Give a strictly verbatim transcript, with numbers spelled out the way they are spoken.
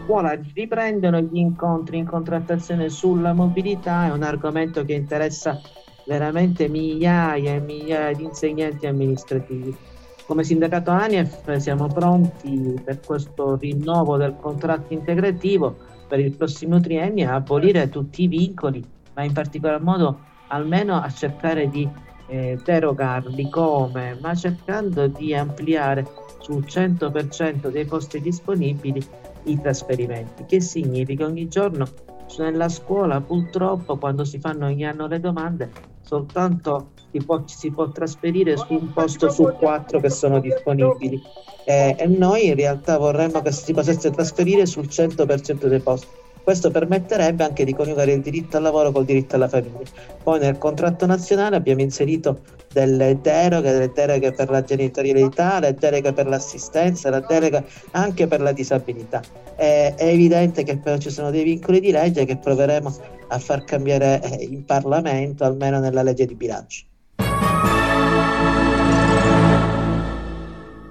scuola riprendono gli incontri in contrattazione sulla mobilità, è un argomento che interessa veramente migliaia e migliaia di insegnanti amministrativi. Come sindacato ANIEF siamo pronti per questo rinnovo del contratto integrativo per il prossimo triennio a abolire tutti i vincoli, ma in particolar modo almeno a cercare di eh, derogarli come, ma cercando di ampliare sul cento per cento dei posti disponibili i trasferimenti, che significa ogni giorno nella scuola purtroppo quando si fanno ogni anno le domande soltanto si può, si può trasferire su un posto su quattro che sono disponibili eh, e noi in realtà vorremmo che si potesse trasferire sul cento per cento dei posti. Questo permetterebbe anche di coniugare il diritto al lavoro col diritto alla famiglia. Poi nel contratto nazionale abbiamo inserito delle deroghe, delle deroghe per la genitorialità, le deroghe per l'assistenza, la deroga anche per la disabilità. È, è evidente che però ci sono dei vincoli di legge che proveremo a far cambiare in Parlamento, almeno nella legge di bilancio.